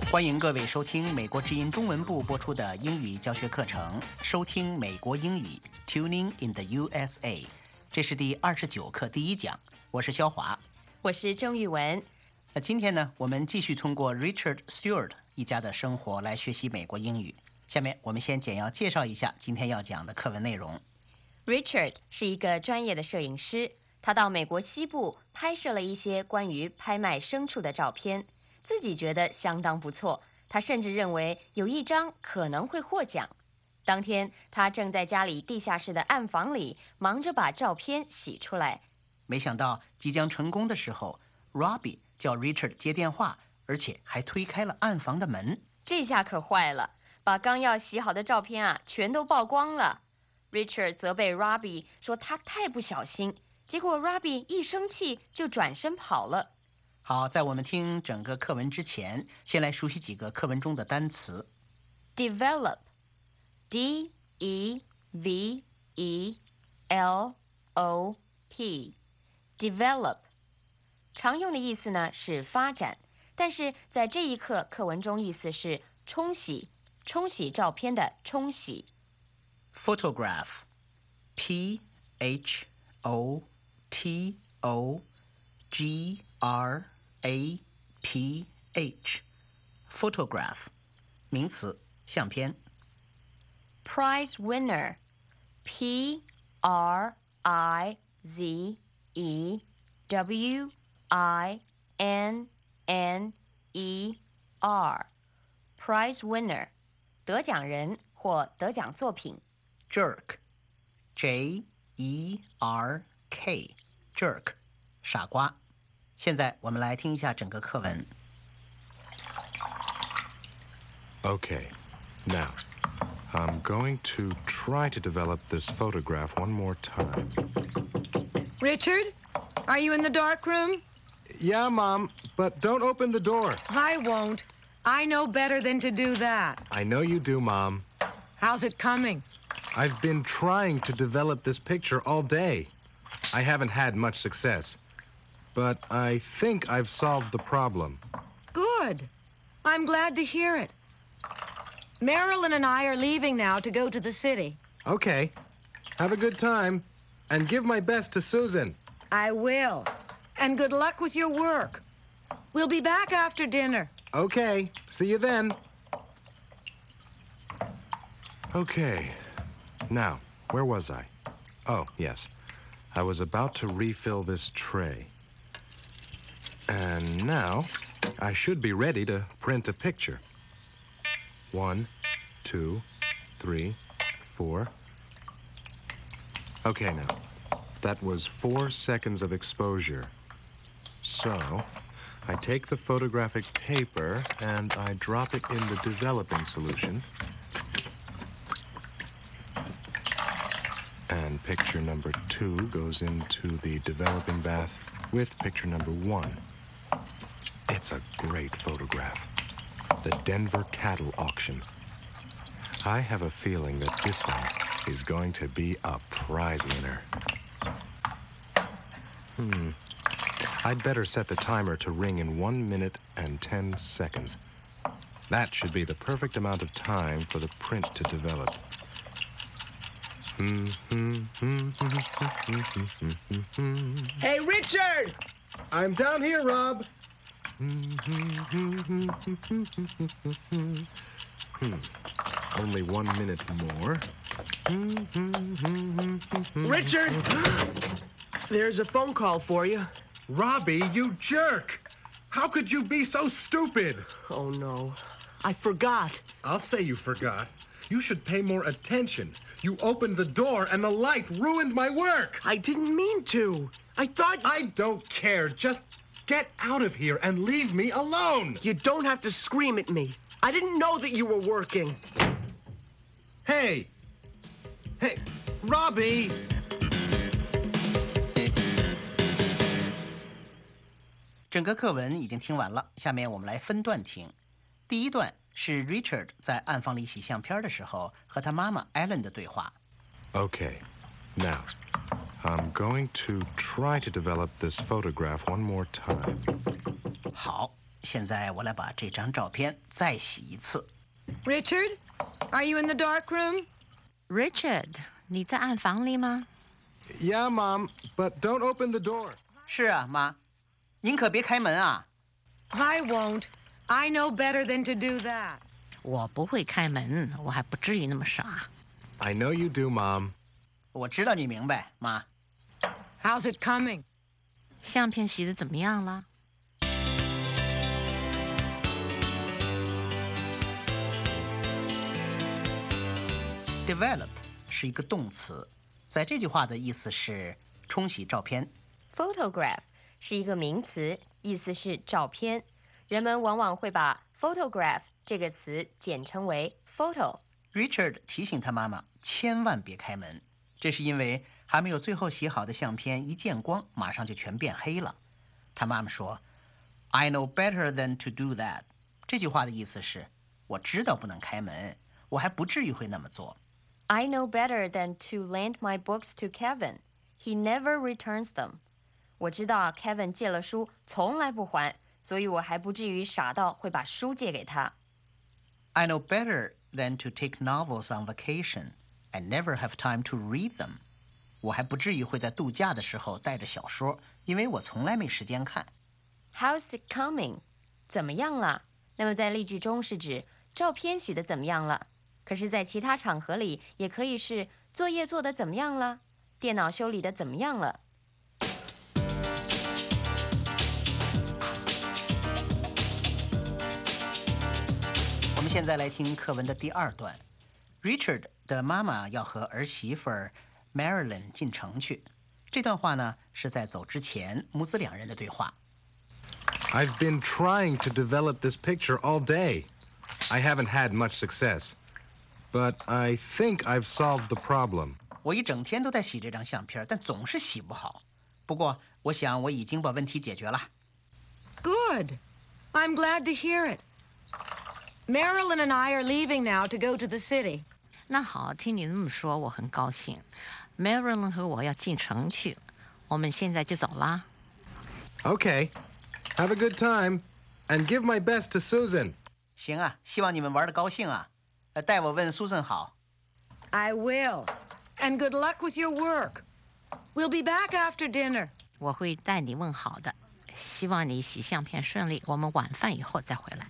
欢迎各位收听美国之音中文部播出的英语教学课程，收听美国英语 Tuning in the USA。这是第29课第1讲，我是肖华， 我是郑玉文。 那今天呢，我们继续通过 Richard Stewart 一家的生活来学习美国英语。下面我们先简要介绍一下今天要讲的课文内容。 Richard 是一个专业的摄影师，他到美国西部拍摄了一些关于拍卖牲畜的照片，自己觉得相当不错，他甚至认为有一张可能会获奖。当天，他正在家里地下室的暗房里忙着把照片洗出来。 没想到即将成功的时候 Robbie 叫 Richard 接电话，而且还推开了暗房的门。 这下可坏了，把刚要洗好的照片全都曝光了。Richard 责备 Robbie 说他太不小心，结果 Robbie 一生气就转身跑了。 好，在我们听整个课文之前，先来熟悉几个课文中的单词。 Develop D-E-V-E-L-O-P Develop 常用的意思呢是发展，但是在这一课课文中意思是冲洗照片的冲洗。 Photograph P-H-O-T-O-G-R-A-P-H Photograph 名词，相片。 Prize winner P-R-I-Z-E-W-I-N-N-E-R Prize winner 得奖人或得奖作品。 Jerk J-E-R-K Jerk 傻瓜。现在我们来听一下整个课文。 Okay, now, I'm going to try to develop this photograph one more time. Richard, are you in the dark room? Yeah, Mom, but don't open the door. I won't. I know better than to do that. I know you do, Mom. How's it coming? I've been trying to develop this picture all day. I haven't had much success, but I think I've solved the problem. Good. I'm glad to hear it. Marilyn and I are leaving now to go to the city. Okay. Have a good time, and give my best to Susan. I will. And good luck with your work. We'll be back after dinner. Okay. See you then. Okay. Now, where was I? Oh, yes. I was about to refill this tray. And now, I should be ready to print a picture. 1, 2, 3, 4. Okay, now, that was 4 seconds of exposure. So, I take the photographic paper and I drop it in the developing solution. And picture number 2 goes into the developing bath with picture number 1. It's a great photograph. The Denver Cattle Auction. I have a feeling that this one is going to be a prize winner. I'd better set the timer to ring in 1 minute and 10 seconds. That should be the perfect amount of time for the print to develop. Hey, Richard! I'm down here, Rob. Only 1 minute more. Richard! There's a phone call for you. Robbie, you jerk! How could you be so stupid? Oh, no. I forgot. I'll say you forgot. You should pay more attention. You opened the door and the light ruined my work. I didn't mean to. I thought... I don't care. Just get out of here and leave me alone. You don't have to scream at me. I didn't know that you were working. Hey! Hey, Robbie! 整个课文已经听完了，下面我们来分段听。第一段是 Richard 在暗房里洗相片的时候和他妈妈 Ellen 的对话。 Okay, now, I'm going to try to develop this photograph one more time. 好， 现在我来把这张照片再洗一次。 Richard, are you in the dark room? Richard, 你在暗房里吗？ Yeah, Mom, but don't open the door. 是啊，妈，您可别开门啊。 I won't. I know better than to do that. 我不会开门，我还不至于那么傻。 I know you do, Mom. 我知道你明白，妈。 How's it coming? 相片洗得怎么样了？ Develop 是一个动词，在这句话的意思是冲洗照片。 Photograph 是一个名词，意思是照片。人们往往会把 photograph 这个词简称为 photo。 Richard 提醒他妈妈千万别开门，这是因为还没有最后洗好的相片一见光，马上就全变黑了。他妈妈说 I know better than to do that。 这句话的意思是我知道不能开门，我还不至于会那么做。 I know better than to lend my books to Kevin. He never returns them. 我知道 Kevin 借了书从来不还，所以我还不至于傻到会把书借给他。 I know better than to take novels on vacation and never have time to read them. 我还不至于会在度假的时候带着小说，因为我从来没时间看。 How's it coming? 怎么样了？那么在例句中是指照片洗得怎么样了，可是在其他场合里也可以是作业做得怎么样了，电脑修理得怎么样了。 我们现在来听课文的第二段。Richard 的妈妈要和儿媳妇Marilyn 进城去。这段话呢是在走之前母子两人的对话。 I've been trying to develop this picture all day. I haven't had much success, but I think I've solved the problem. 我一整天都在洗这张相片，但总是洗不好。不过，我想我已经把问题解决了。 Good. I'm glad to hear it. Marilyn and I are leaving now to go to the city. 那好，听你这么说，我很高兴。Marilyn 和我要进城去，我们现在就走啦。 Okay. Have a good time, and give my best to Susan. 行啊，希望你们玩得高兴啊。代我问 Susan 好。 I will. And good luck with your work. We'll be back after dinner. 我会代你问好的，希望你洗相片顺利。我们晚饭以后再回来。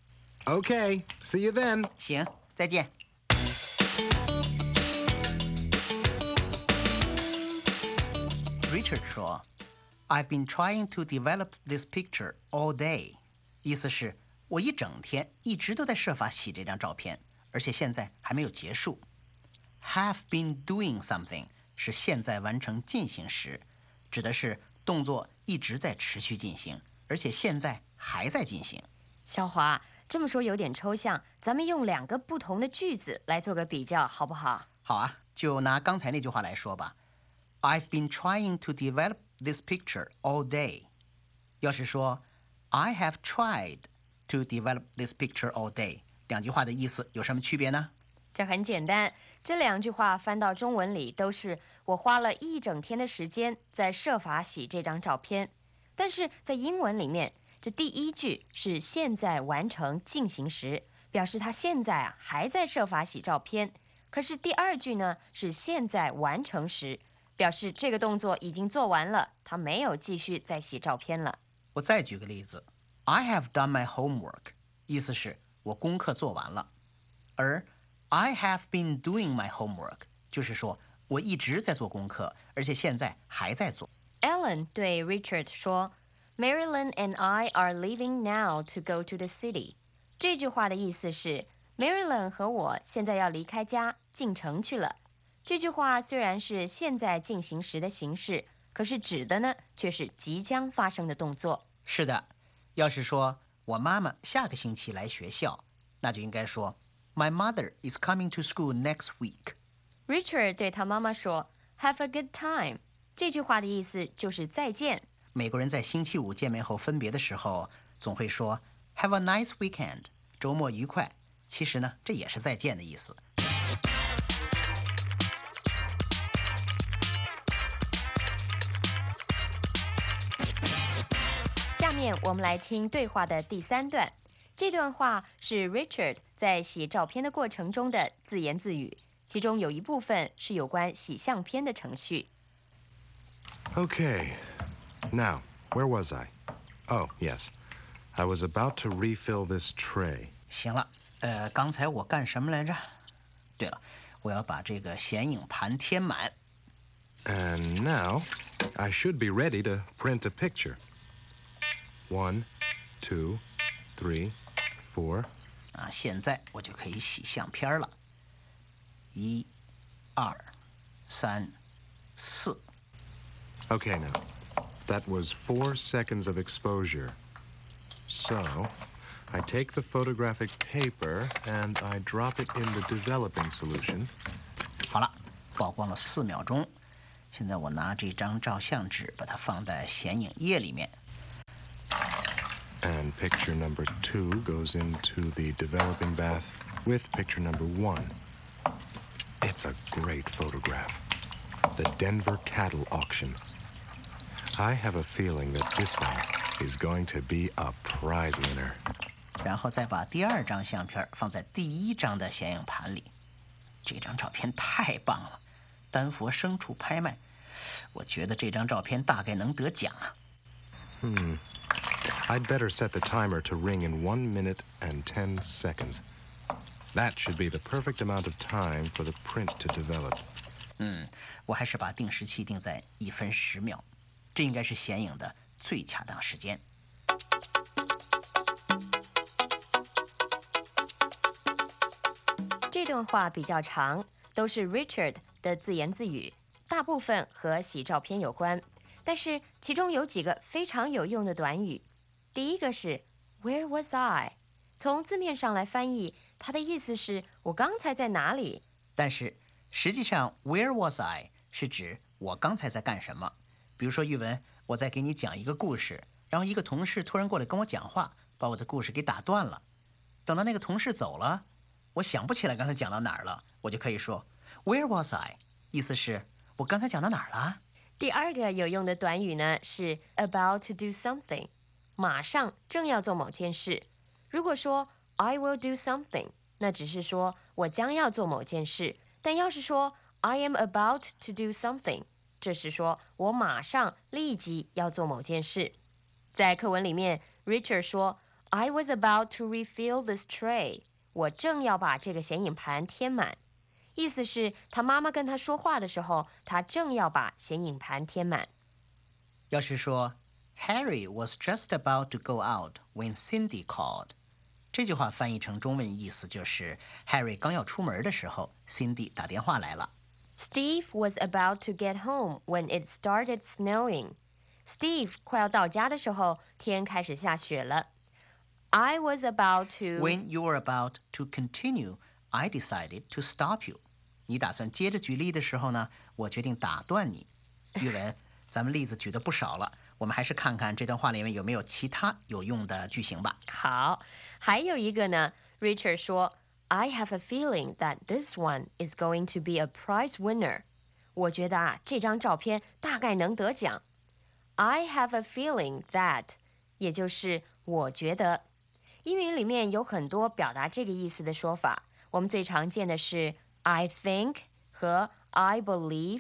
Okay. See you then. 行，再见。Richard 说 I've been trying to develop this picture all day. 意思是我一整天一直都在设法洗这张照片，而且现在还没有结束。Have been doing something 是现在完成进行时，指的是动作一直在持续进行，而且现在还在进行。 小华，这么说有点抽象，咱们用两个不同的句子来做个比较，好不好？ 好啊，就拿刚才那句话来说吧。I've been trying to develop this picture all day. 要是说 I have tried to develop this picture all day， 两句话的意思有什么区别呢？ 这很简单，这两句话翻到中文里都是我花了一整天的时间在设法洗这张照片。但是在英文里面，这第一句是现在完成进行时，表示他现在还在设法洗照片。可是第二句呢是现在完成时，表示这个动作已经做完了，他没有继续再洗照片了。 我再举个例子 I have done my homework， 意思是我功课做完了。而I have been doing my homework 就是说我一直在做功课，而且现在还在做。 Ellen 对 Richard 说 Marilyn and I are leaving now to go to the city。 这句话的意思是 Marilyn 和我现在要离开家进城去了。这句话虽然是现在进行时的形式，可是指的呢却是即将发生的动作。 是的，要是说我妈妈下个星期来学校，那就应该说My mother is coming to school next week. Richard 对他妈妈说 Have a good time。 这句话的意思就是再见。 美国人在星期五见面后分别的时候，总会说 Have a nice weekend， 周末愉快。其实呢，这也是再见的意思。下面面，我们来听对话的第3段。这段话是 Richard 在洗照片的过程中的自言自语，其中有一部分是有关洗相片的程序。 Okay. Now, where was I? Oh, yes. I was about to refill this tray. 行了，刚才我干什么来着？对了，我要把这个显影盘填满。 And now, I should be ready to print a picture. 1, 2, 3, 4. 啊，现在我就可以洗相片了。1、2、3、4。 Okay, now. That was 4 seconds of exposure. So, I take the photographic paper and I drop it in the developing solution. 好了，曝光了4秒钟。现在我拿这张照相纸，把它放在显影液里面。 And picture number 2 goes into the developing bath with picture number 1. It's a great photograph. The Denver cattle auction. I have a feeling that this one is going to be a prize winner. 然后再把第2张相片放在第1张的显影盘里。这张照片太棒了，丹佛牲畜拍卖，我觉得这张照片大概能得奖啊。 I'd better set the timer to ring in 1 minute and 10 seconds. That should be the perfect amount of time for the print to develop. 我还是把定时器定在1分10秒，这应该是显影的最恰当时间。 这段话比较长，都是 Richard 的自言自语，大部分和洗照片有关，但是其中有几个非常有用的短语。第一个是 Where was I？ 从字面上来翻译，它的意思是我刚才在哪里？ 但是实际上 Where was I 是指我刚才在干什么。比如说玉文，我在给你讲一个故事，然后一个同事突然过来跟我讲话，把我的故事给打断了。等到那个同事走了，我想不起来刚才讲到哪儿了，我就可以说 Where was I？ 意思是我刚才讲到哪儿了？ 第2个有用的短语呢是 about to do something， 马上正要做某件事。如果说 I will do something， 那只是说我将要做某件事，但要是说 I am about to do something， 这是说我马上立即要做某件事。在课文里面 Richard 说 I was about to refill this tray， 我正要把这个显影盘填满，意思是他妈妈跟他说话的时候，他正要把显影盘填满。 要是说 Harry was just about to go out when Cindy called， 这句话翻译成中文意思就是 Harry 刚要出门的时候 Cindy 打电话来了。 Steve was about to get home when it started snowing. Steve 快要到家的时候，天开始下雪了。I was about to... When you were about to continue, I decided to stop you. 你打算接着举例的时候呢，我决定打断你。玉文，咱们例子举得不少了，我们还是看看这段话里面有没有其他有用的句型吧。 好，还有一个呢 Richard 说I have a feeling that this one is going to be a prize winner. 我觉得啊，这张照片大概能得奖。I have a feeling that， 也就是我觉得。英语里面有很多表达这个意思的说法，我们最常见的是 I think 和 I believe。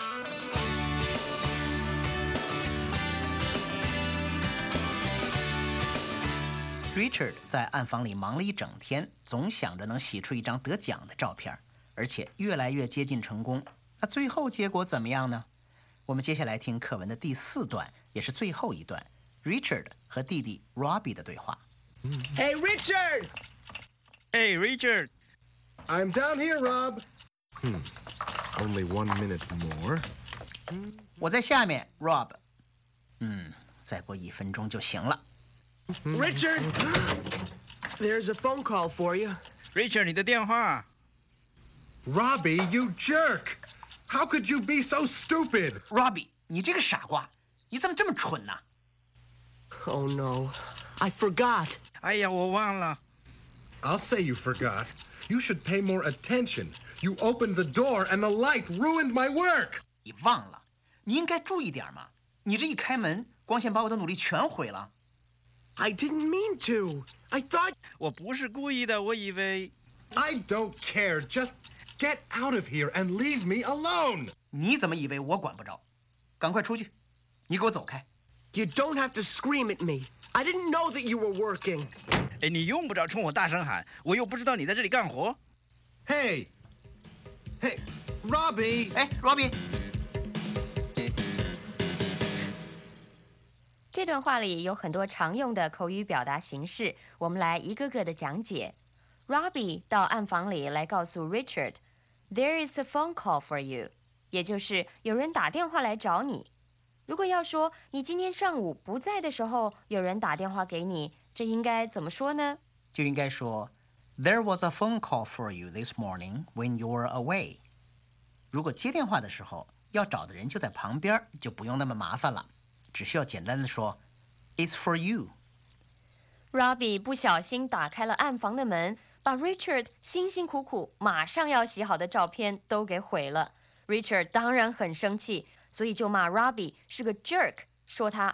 Richard 在暗房里忙了一整天，总想着能洗出一张得奖的照片，而且越来越接近成功。那最后结果怎么样呢？我们接下来听课文的第4段，也是最后一段 ，Richard 和弟弟 Robbie 的对话。 Hey, Richard! Hey, Richard! I'm down here, Rob. Only 1 minute more. 我在下面 ，Rob。再过1分钟就行了。 Richard! There's a phone call for you. Richard， 你的电话。 Robbie, you jerk! How could you be so stupid? Robbie， 你这个傻瓜，你怎么这么蠢呢？ Oh, no. I forgot. 哎呀，我忘了。 I'll say you forgot. You should pay more attention. You opened the door and the light ruined my work. 你忘了，你应该注意点嘛！你这一开门，光线把我的努力全毁了。 I didn't mean to. I thought... 我不是故意的，我以为。 I don't care. Just get out of here and leave me alone. 你怎么以为我管不着？赶快出去！你给我走开！ You don't have to scream at me. I didn't know that you were working. 哎，你用不着冲我大声喊，我又不知道你在这里干活。 Hey, Robbie. 哎，Robbie， 这段话里有很多常用的口语表达形式，我们来一个个的讲解。Robbie 到暗房里来告诉 Richard，There is a phone call for you， 也就是有人打电话来找你。如果要说你今天上午不在的时候，有人打电话给你，这应该怎么说呢？ 就应该说 There was a phone call for you this morning when you were away。如果接电话的时候要找的人就在旁边，就不用那么麻烦了，只需要简单的说 It's for you。 Robbie 不小心打开了暗房的门，把 Richard 辛辛苦苦马上要洗好的照片都给毁了。Richard 当然很生气，所以就骂 Robbie 是个 jerk， 说他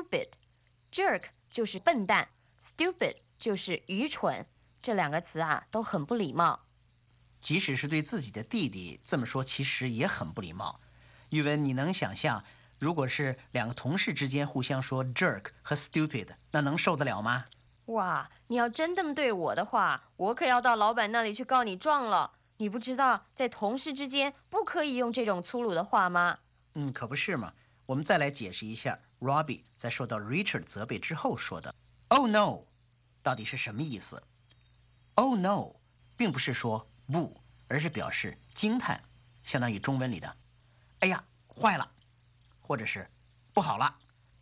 stupid。jerk 就是笨蛋， stupid 就是愚蠢，这两个词啊都很不礼貌。 即使是对自己的弟弟这么说，其实也很不礼貌。玉文，你能想象，如果是两个同事之间互相说 jerk 和 stupid， 那能受得了吗？ 哇，你要真这么对我的话，我可要到老板那里去告你状了。你不知道在同事之间不可以用这种粗鲁的话吗？ 可不是嘛。我们再来解释一下 Robbie 在受到 Richard 责备之后说的 Oh no 到底是什么意思。 Oh no 并不是说不，而是表示惊叹，相当于中文里的哎呀坏了，或者是不好了。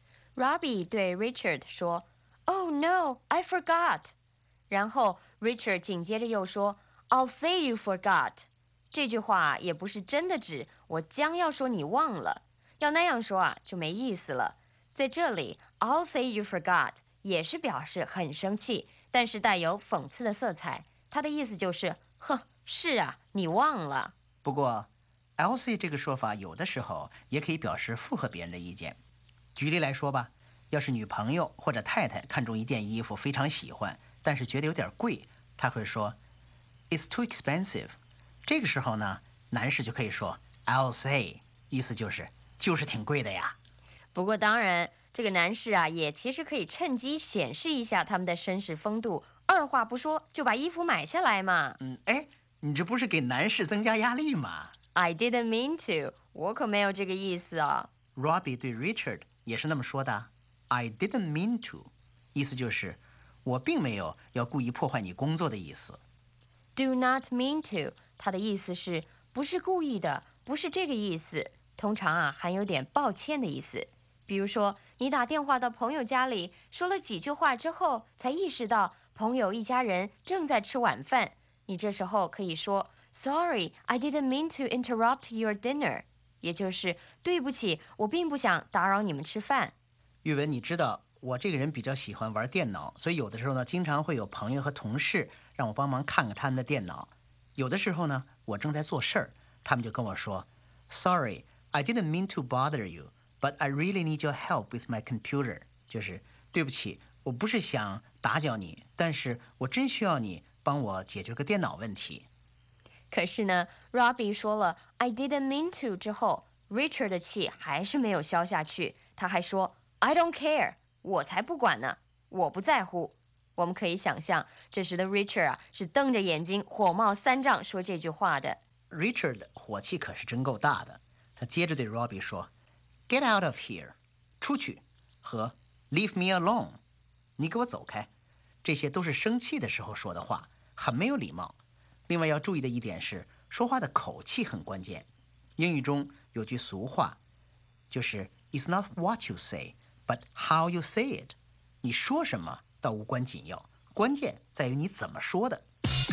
Robbie 对 Richard 说 Oh no, I forgot。 然后 Richard 紧接着又说 I'll say you forgot。 这句话也不是真的指我将要说你忘了，要那样说啊就没意思了。在这里 I'll say you forgot 也是表示很生气，但是带有讽刺的色彩，它的意思就是哼，是啊，你忘了。 不过 I'll say 这个说法有的时候也可以表示附和别人的意见。举例来说吧，要是女朋友或者太太看中一件衣服非常喜欢，但是觉得有点贵，她会说 It's too expensive。 这个时候呢，男士就可以说 I'll say， 意思就是挺贵的呀。 不过当然，这个男士啊也其实可以趁机显示一下他们的绅士风度，二话不说就把衣服买下来嘛。 你这不是给男士增加压力吗？ I didn't mean to， 我可没有这个意思啊。 Robbie 对 Richard 也是那么说的 I didn't mean to， 意思就是我并没有要故意破坏你工作的意思。 Do not mean to， 它的意思是不是故意的，不是这个意思，通常啊含有点抱歉的意思。比如说你打电话到朋友家里，说了几句话之后才意识到朋友一家人正在吃晚饭，你这时候可以说 Sorry, I didn't mean to interrupt your dinner， 也就是对不起，我并不想打扰你们吃饭。 玉文，你知道我这个人比较喜欢玩电脑，所以有的时候呢，经常会有朋友和同事让我帮忙看看他们的电脑。有的时候呢，我正在做事儿，他们就跟我说 Sorry, I didn't mean to bother you, but I really need your help with my computer。 就是对不起，我不是想打搅你，但是我真需要你帮我解决个电脑问题。 可是呢 Robbie 说了 I didn't mean to 之后， Richard 的气还是没有消下去，他还说 I don't care， 我才不管呢，我不在乎。我们可以想象这时的 Richard 啊是瞪着眼睛火冒三丈说这句话的。 Richard 火气可是真够大的，他接着对 Robbie 说 Get out of here， 出去，和 Leave me alone， 你给我走开，这些都是生气的时候说的话，很没有礼貌。另外要注意的一点是，说话的口气很关键。英语中有句俗话，就是 It's not what you say, but how you say it。 你说什么倒无关紧要，关键在于你怎么说的。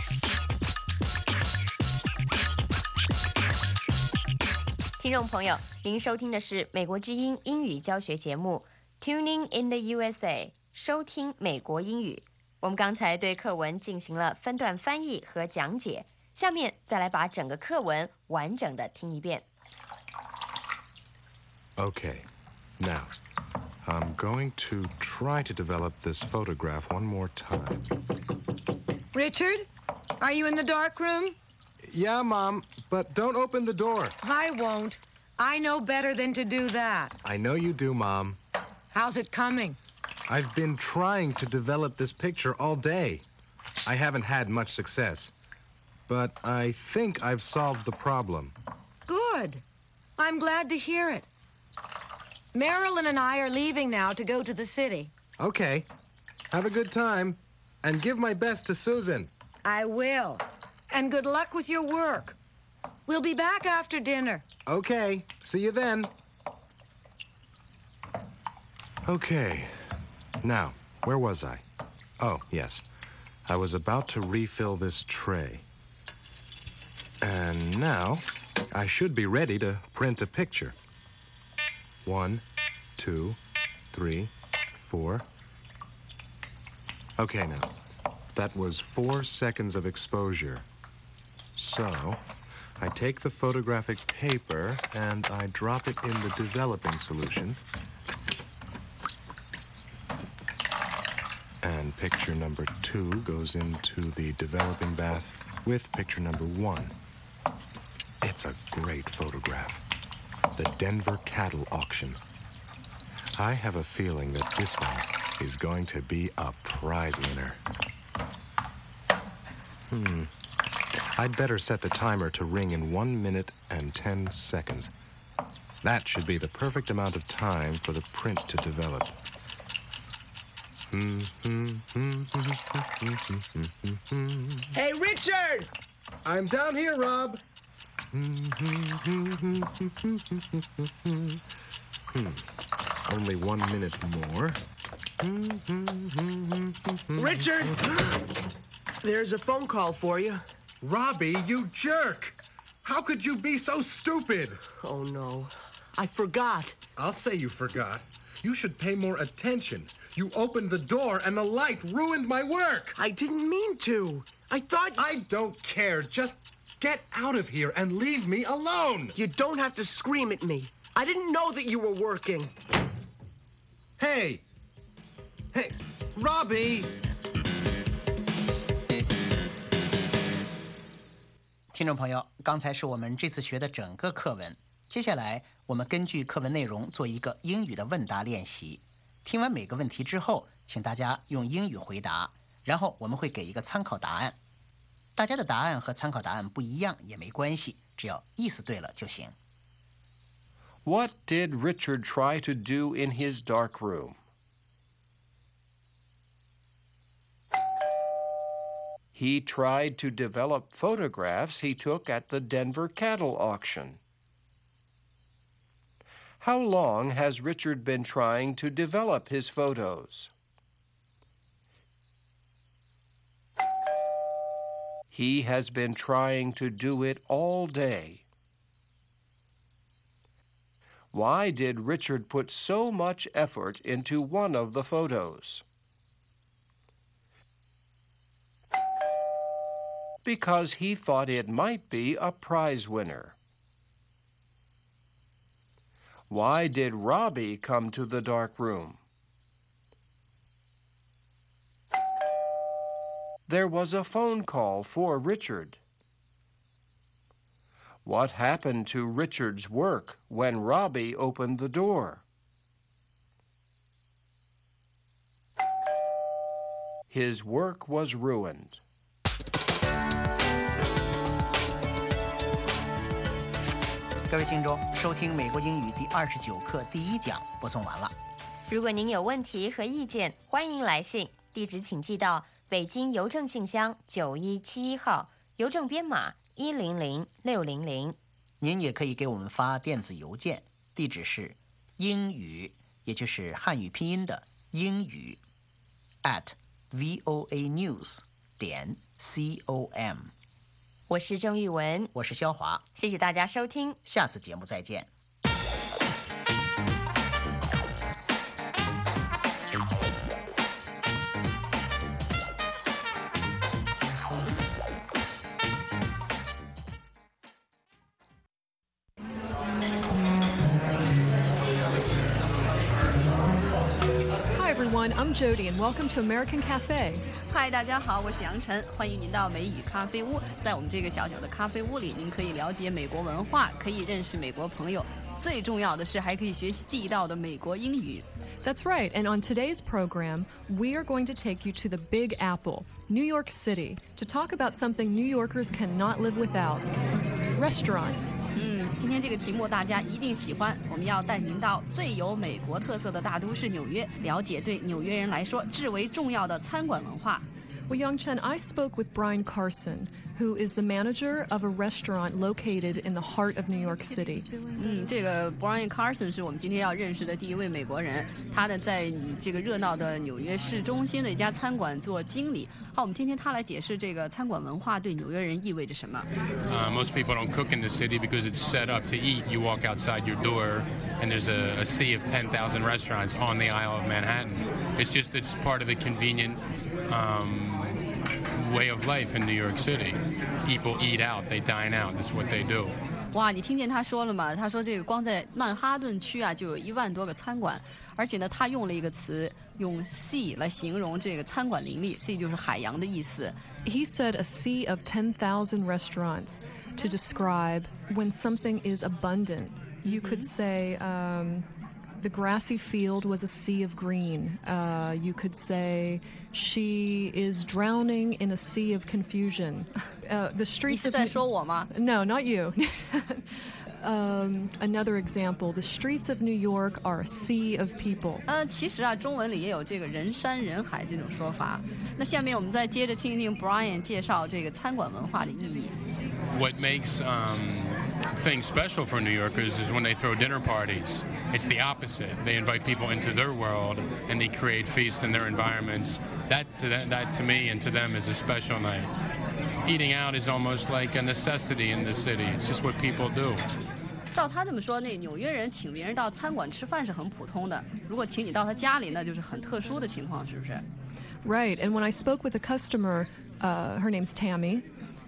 听众朋友，您收听的是美国之音英语教学节目 Tuning in the USA， 收听美国英语。我们刚才对课文进行了分段翻译和讲解，下面再来把整个课文完整的听一遍。 Okay, now, I'm going to try to develop this photograph one more time. Richard, are you in the dark room? Yeah, Mom, but don't open the door. I won't. I know better than to do that. I know you do, Mom. How's it coming? I've been trying to develop this picture all day. I haven't had much success, but I think I've solved the problem. Good. I'm glad to hear it. Marilyn and I are leaving now to go to the city. Okay. Have a good time, and give my best to Susan. I will. And good luck with your work. We'll be back after dinner. Okay. See you then. Okay. Now, where was I? Oh, yes. I was about to refill this tray. And now, I should be ready to print a picture. 1, 2, 3, 4. Okay, now. That was 4 seconds of exposure. So, I take the photographic paper and I drop it in the developing solution. And picture number 2 goes into the developing bath with picture number 1. It's a great photograph. The Denver Cattle Auction. I have a feeling that this one is going to be a prize winner. I'd better set the timer to ring in 1 minute and 10 seconds. That should be the perfect amount of time for the print to develop. Hey, Richard! I'm down here, Rob. Only 1 minute more. Richard! There's a phone call for you. Robbie, you jerk! How could you be so stupid? Oh, no. I forgot. I'll say you forgot. You should pay more attention. You opened the door and the light ruined my work. I didn't mean to. I thought... I don't care. Just get out of here and leave me alone. You don't have to scream at me. I didn't know that you were working. Hey! Hey, Robbie! 听众朋友，刚才是我们这次学的整个课文。接下来，我们根据课文内容做一个英语的问答练习。听完每个问题之后，请大家用英语回答，然后我们会给一个参考答案。大家的答案和参考答案不一样也没关系，只要意思对了就行。 What did Richard try to do in his dark room? He tried to develop photographs he took at the Denver Cattle Auction. How long has Richard been trying to develop his photos? He has been trying to do it all day. Why did Richard put so much effort into one of the photos? Because he thought it might be a prize winner. Why did Robbie come to the dark room? There was a phone call for Richard. What happened to Richard's work when Robbie opened the door? His work was ruined. 各位听众，收听美国英语第29课第1讲播送完了。 如果您有问题和意见，欢迎来信，地址请寄到北京邮政信箱9171号，邮政编码100600。 您也可以给我们发电子邮件，地址是英语，也就是汉语拼音的英语 @voanews.com。 我是郑玉文， 我是肖华， 谢谢大家收听， 下次节目再见。 everyone, I'm Jody, and welcome to American Cafe. 嗨，大家好，我是杨晨，欢迎您到美语咖啡屋。在我们这个小小的咖啡屋里，您可以了解美国文化，可以认识美国朋友，最重要的是还可以学习地道的美国英语。 That's right, and on today's program, we are going to take you to the Big Apple, New York City, to talk about something New Yorkers cannot live without: restaurants. 今天这个题目大家一定喜欢，我们要带您到最有美国特色的大都市纽约，了解对纽约人来说至为重要的餐馆文化。 Well, Young Chen, I spoke with Brian Carson, who is the manager of a restaurant located in the heart of New York City. 这个 Brian Carson 是我们今天要认识的第一位美国人，他呢在这个热闹的纽约市中心的一家餐馆做经理。好，我们听听他来解释这个餐馆文化对纽约人意味着什么。 Most people don't cook in the city because it's set up to eat. You walk outside your door, and there's a sea of 10,000 restaurants on the Isle of Manhattan. It's part of the convenient way of life in New York City. People eat out, they dine out. That's what they do. 哇，你听见他说了吗？他说这个光在曼哈顿区啊，就有1万多个餐馆，而且呢，他用了一个词，用 sea 来形容这个餐馆林立 ，sea 就是海洋的意思。 He said a sea of 10,000 restaurants to describe when something is abundant. You could say the grassy field was a sea of green. You could say she is drowning in a sea of confusion. The streets. 你是在说我吗？ No, not you. Another example: the streets of New York are a sea of people. 其实啊，中文里也有这个人山人海这种说法。那下面我们再接着听一听 Brian 介绍这个餐馆文化的意义。 What makes things special for New Yorkers is when they throw dinner parties. It's the opposite. They invite people into their world and they create feasts in their environments. That to me and to them is a special night. Eating out is almost like a necessity in the city. It's just what people do. 照他这么说，那纽约人请别人到餐馆吃饭是很普通的。如果请你到他家里，那就是很特殊的情况，是不是？ Right. And when I spoke with a customer, her name's Tammy.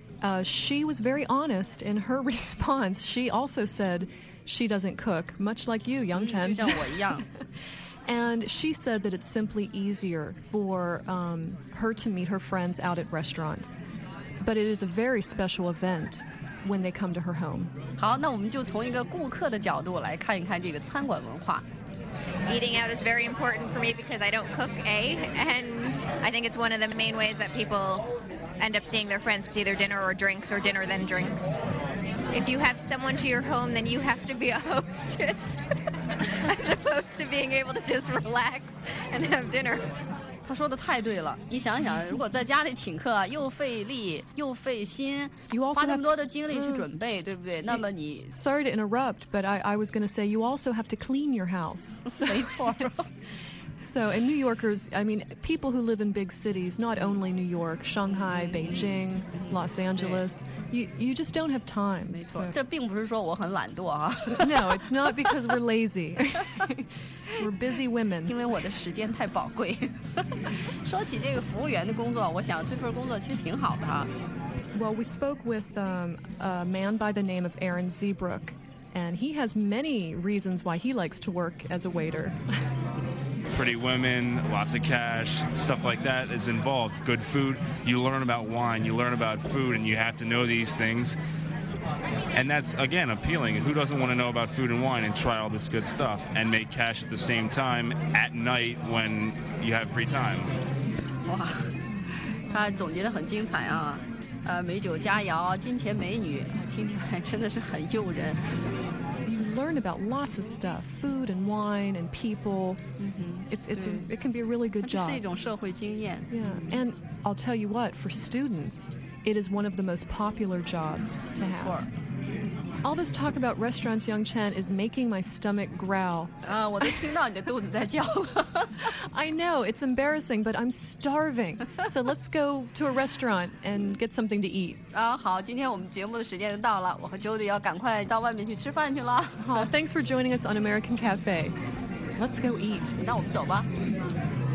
She was very honest in her response. She also said she doesn't cook, much like you, Young Chen. 就像我一样。 And she said that it's simply easier for her to meet her friends out at restaurants. But it is a very special event when they come to her home. 好，那我们就从一个顾客的角度来看一看这个餐馆文化。 Eating out is very important for me because I don't cook, and I think it's one of the main ways that people end up seeing their friends. It's either dinner or drinks, or dinner then drinks. If you have someone to your home, then you have to be a hostess, as opposed to being able to just relax and have dinner. 他说的太对了，你想想，如果在家里请客，又费力又费心，花那么多的精力去准备，对不对？那么你 Sorry to interrupt, but I was going to say you also have to clean your house. 没错。 So, and New Yorkers, I mean, people who live in big cities, not only New York, Shanghai, Beijing, Los Angeles, you just don't have time. 没错，这并不是说我很懒惰啊。 No, it's not because we're lazy. We're busy women. 因为我的时间太宝贵。说起这个服务员的工作，我想这份工作其实挺好的哈。 Well, we spoke with a man by the name of Aaron Zebrook, and he has many reasons why he likes to work as a waiter. Pretty women, lots of cash, stuff like that is involved. Good food. You learn about wine, you learn about food, and you have to know these things. And that's, again, appealing. Who doesn't want to know about food and wine and try all this good stuff and make cash at the same time at night when you have free time? 哇，他总结得很精彩啊！美酒佳肴，金钱美女，听起来真的是很诱人。 Learn about lots of stuff, food and wine and people. It can be a really good job. 这是一种社会经验。 Yeah, and I'll tell you what, for students, it is one of the most popular jobs to have. All this talk about restaurants, Young Chen, is making my stomach growl. 我都听到你的肚子在叫了。 I know, it's embarrassing, but I'm starving. So let's go to a restaurant and get something to eat. 好，今天我们节目的时间就到了，我和 Jody 要赶快到外面去吃饭去了。 Thanks for joining us on American Cafe. Let's go eat. 那我们走吧。